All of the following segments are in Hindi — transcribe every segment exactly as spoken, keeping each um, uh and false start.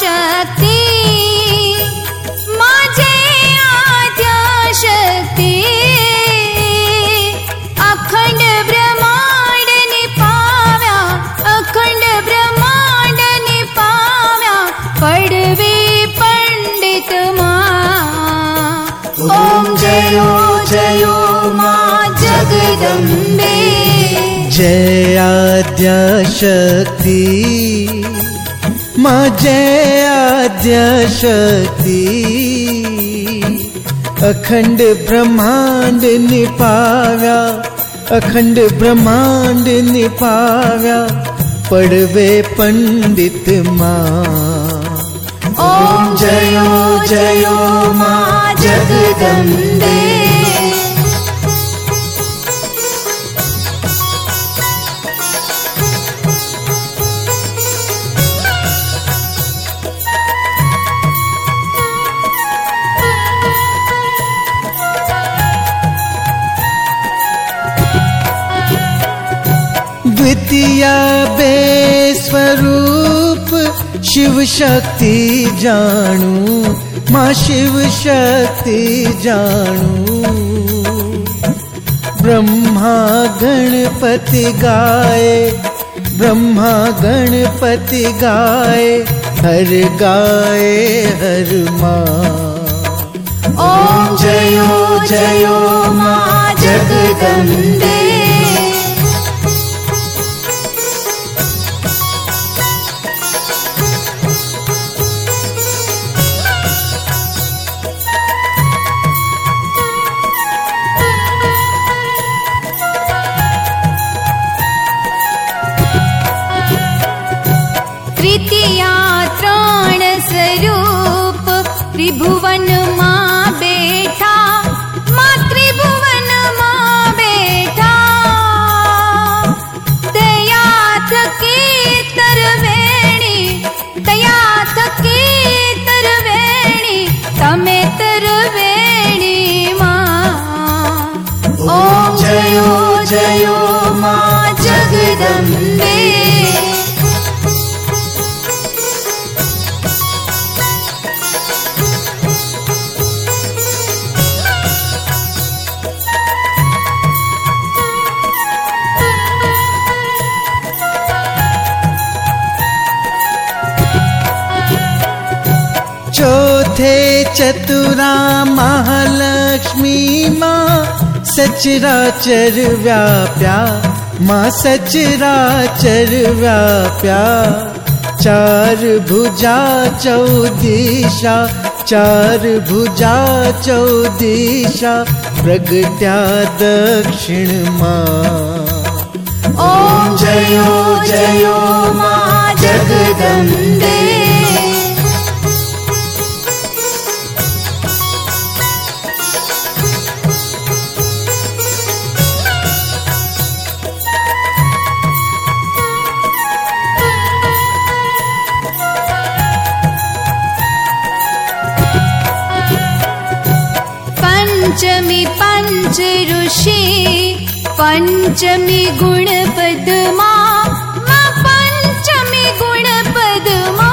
शक्ति माझे आद्यशक्ती अखंड ब्रह्मांड निपाव्या अखंड ब्रह्मांड निपाव्या पडवे पंडित मा ओम जयो जयो मा जगदंबे जय आद्यशक्ति मां जय आद्यशक्ति अखंड ब्रह्मांड निपाव्या अखंड ब्रह्मांड निपाव्या पडवे पंडित मां ओम जयो जयो मां जगदंबे द्वितीया बे स्वरूप शिव शक्ति जानू मां शिव शक्ति जानू ब्रह्मा गणपति गाए ब्रह्मा गणपति गाए हर गाए हर मां ओम जयो जयो मां जगदंबे तृतीया त्राण स्वरूप त्रिभुवन मां बैठा मां त्रिभुवन मां बैठा दया थकी तरवेणी दया थकी तरवेणी तमे तरवेणी मां ओम जयो जयो मां जगदंबे चौथे चतुरा महालक्ष्मी मां सचराचर व्याप्या मां सचराचर व्याप्या चार भुजा चौदिशा चार भुजा चौदिशा प्रगट्या दक्षिण मां ओम जयो जयो मां जगदंबे पंचमी पंच ऋषि पंचमी गुण पद्मा मां पंचमी गुण पद्मा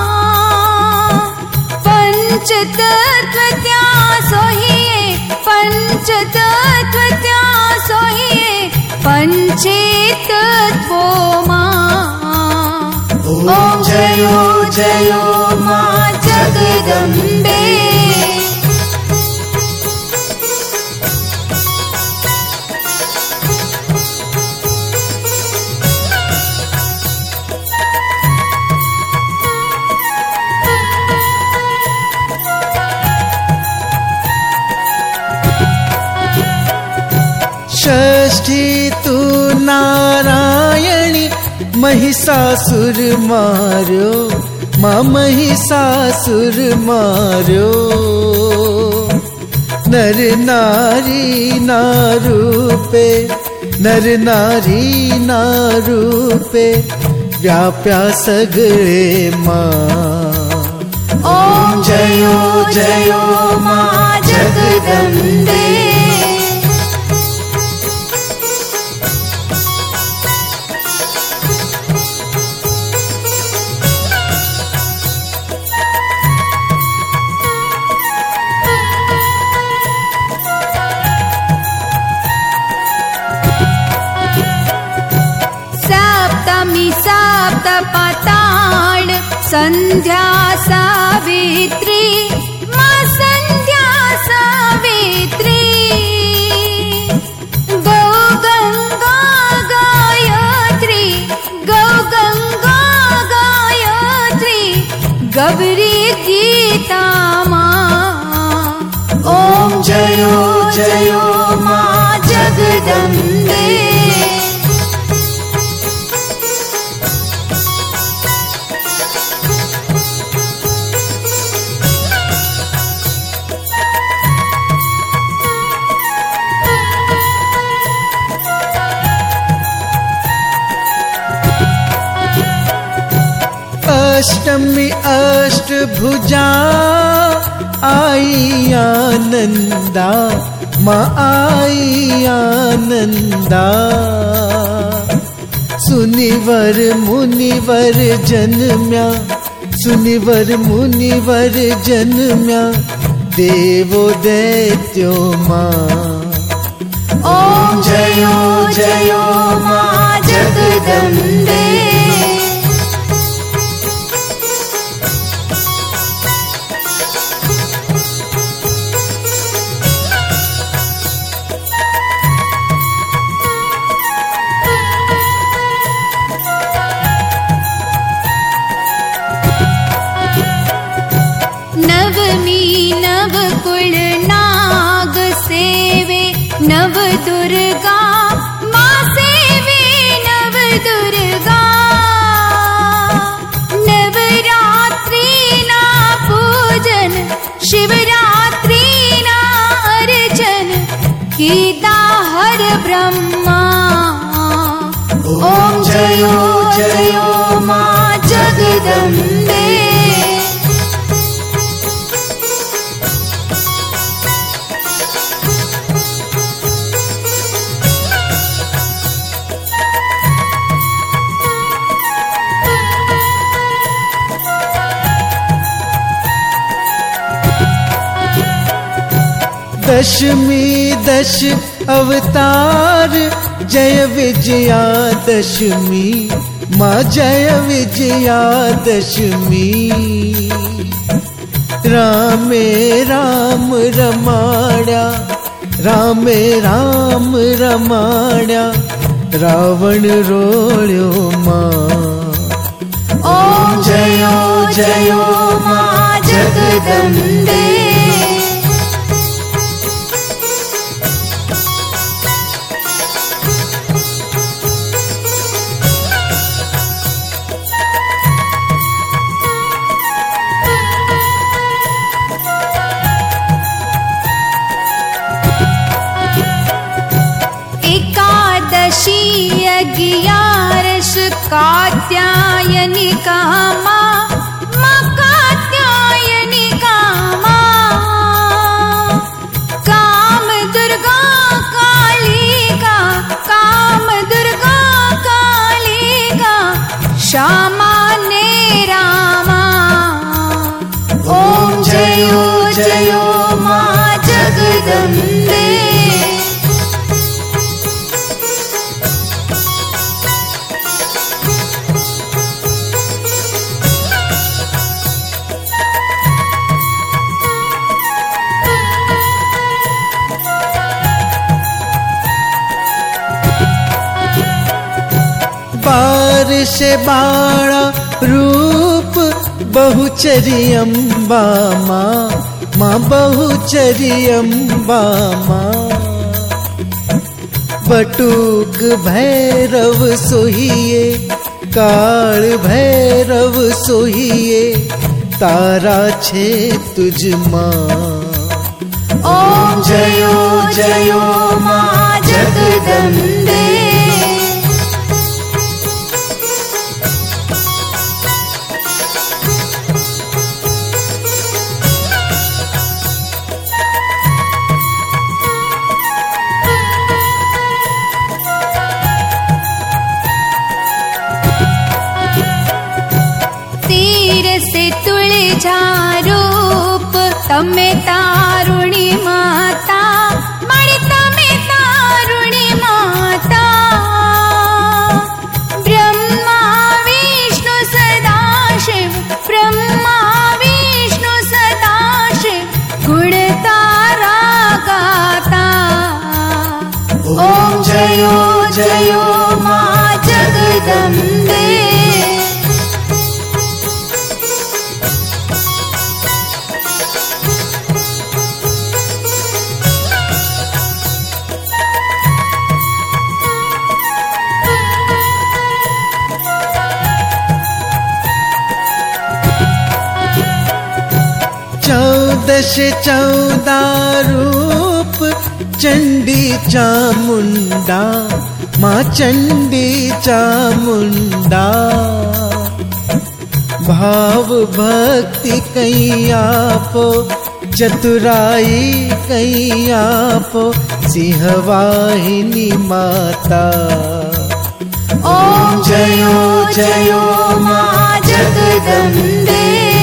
पंच तत्व त्या सोहिए पंच तत्व त्या सोहिए पंचे तत्वो मां ओम जयो जयो मां जगदंबे षष्ठी तू नारायणी महिषासुर मार्यो मां महिषासुर मार्यो नर नारी नारूपे नर नारी नारूपे व्याप्या सगळे मां ओम जयो जयो मां जगदंबे सप्त पाताल संध्या सावित्री मां संध्या सावित्री गौ गंगा गायत्री गौ गंगा गायत्री गौरी गीता मां ओम जयो जयो मां जगदम्बे अष्टमी अष्टभुजा आई आनंदा माँ आई आनंदा सुनिवर मुनिवर जन्म्या सुनिवर मुनिवर जन्म्या देवो दैत्यो माँ ओम जयो जयो मां जगदम्बे नवमी नव कुल नाग सेवे नव दुर्गा मां सेवे नव दुर्गा नवरात्रि ना पूजन शिवरात्रि ना अर्चन कीता हर ब्रह्मा ओम जयो जयो मां जगदम्बे दशमी दश अवतार जय विजया दशमी माँ जय विजया दशमी रामे राम रमाड़ा रामे राम रमाड़ा रावण रोळ्यो माँ ओम जयो जयो मां जगदम्बे एकादशी अगियारस कात्यायनी का मां मां कात्यायनी का मां काम दुर्गा कालिका काम दुर्गा कालिका श्यामा ने रामा ओम जयो जयो मां जगदम्बे से बाणा रूप बहुचरी अम्बा माँ माँ बहुचरी अम्बा माँ बटुक भैरव सोहिए काल भैरव सोहिए तारा छे तुझ माँ ओम जयो जयो मां जगदम्बे तमे तारुणी माता मणि तमे तारुणी माता ब्रह्मा चौदश चौदा रूप चंडी चामुंडा, माँ चंडी चामुंडा। भाव भक्ति कहीं आपो, चतुराई कहीं आपो, सिंहवाहिनी माता। ओम जयो जयो माँ जगदम्बे।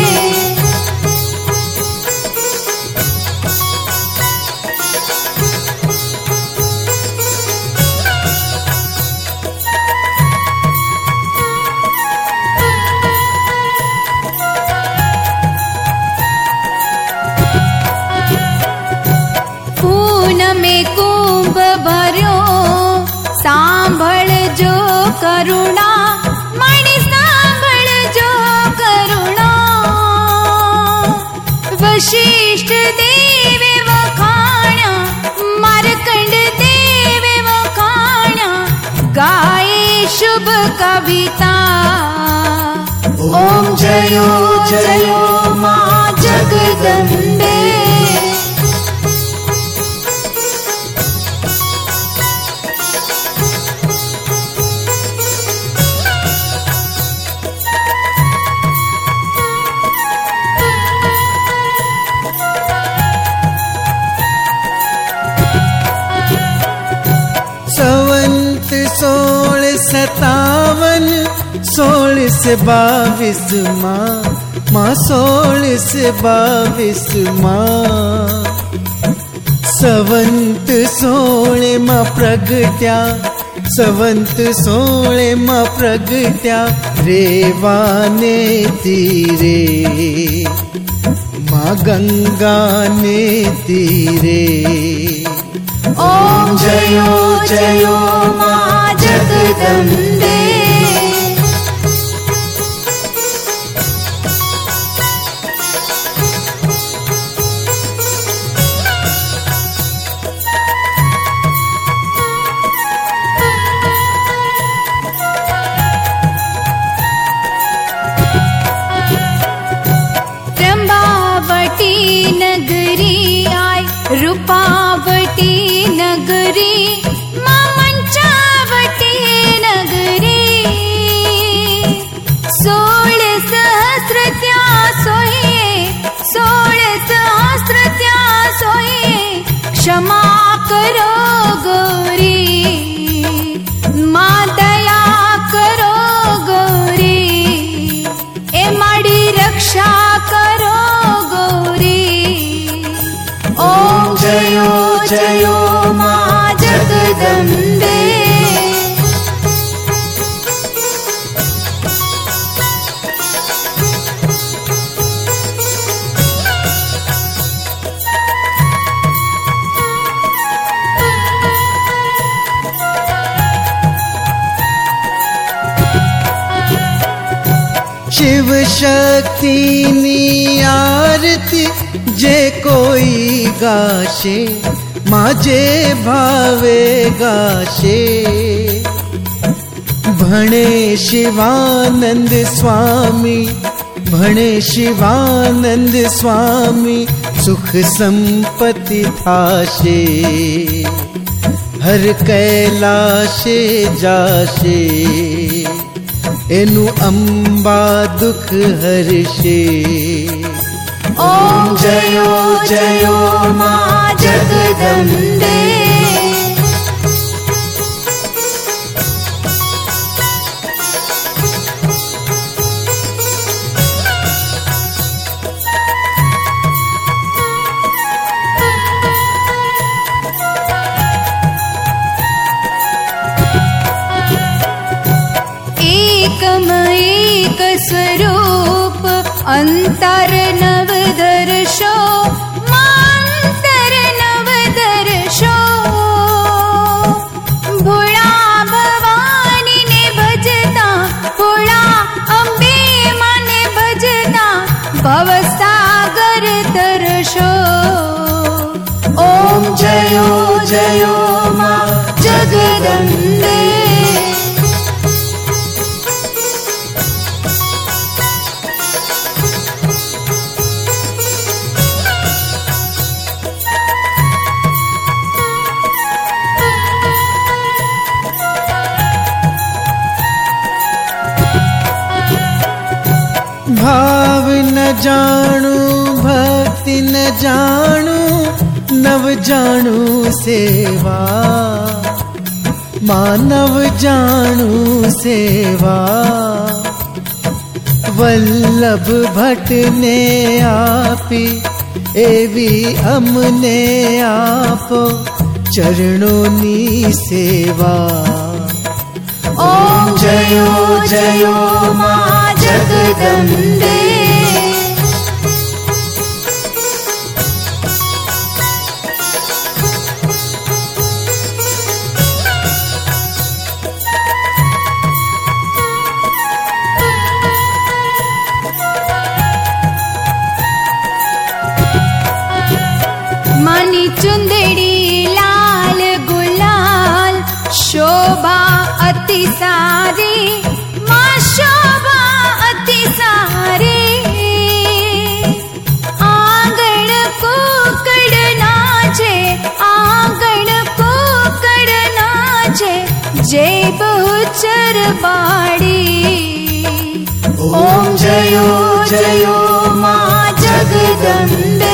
में कुंभ भर्यो सांभळ जो करुणा, मणि सांभळ जो करुणा। वशिष्ठ देवे वखाण्या, मार्कंड देवे वखाण्या, गाये शुभ कविता। ओम जयो जयो माँ जगदम्बे। संवत सोल सतावन, सोल से बाविस माँ, माँ सोल से बाविस माँ। संवत सोले माँ प्रगट्या, संवत सोले माँ प्रगट्या, रेवाने तीरे माँ गंगा ने तीरे। ओम जयो जयो माँ जगदम्बे। त्र्यंबावटी नगरी आय, रूपावटी नगरी, माँ मंचावटी नगरी। सोल सहस्र त्या सोहिए, सोल सहस्र त्या सोहिए, क्षमा करो गौरी, माँ दया करो गौरी, ए माड़ी रक्षा करो गौरी। ओम जयो जयो माँ जगदम्बे। शिव शक्ति नी आरती जे कोई गाशे, माँ जे भावे गाशे। भणे शिवानंद स्वामी, भणे शिवानंद स्वामी, सुख संपत्ति थाशे, हर कैलाशे जाशे, एनु अम्बा दुख हर्षे। ओम जयो जयो माँ जगदम्बे। एकम एक स्वरूप, अंतर नव दर्शो, मांतर नव दर्शो। भोळा भवानी ने भजता, भोळा अंबे माने भजता, भवसागर तरशो। ओम जयो जयो माँ जगदम्बे। भाव न जाणू भक्ति न जाणू नव जाणू सेवा मानव जाणू सेवा वल्लभ भट्ट ने आपी एवी अमने आपो चरणों नी सेवा। ओम जयो जयो मां जगदम्बे। मानी चुंदड़ी लाल गुलाल शोभा अति सारी मां शोभा अति सारी। आंगण को कड़ना छे आंगण को कड़ना छे जय बहुचर बाड़ी। ओम जयो जयो मां जगदम्बे।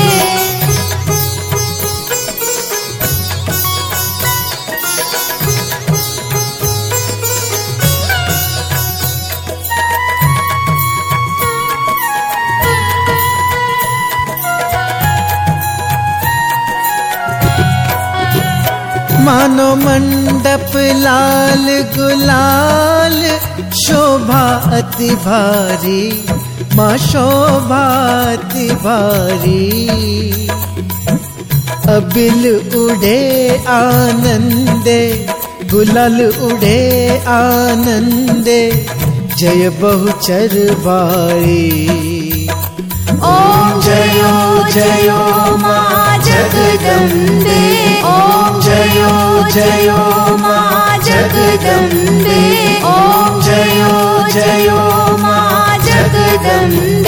मानो मंडप लाल गुलाल शोभा अति भारी माँ शोभा अति भारी। अबिल उड़े आनंदे गुलाल उड़े आनंदे जय बहुचर बारी। ओम जयो जयो मां जगदम्बे। ओम जयो जयो मां जगदम्बे। ओम जयो जयो मां जगदम्बे।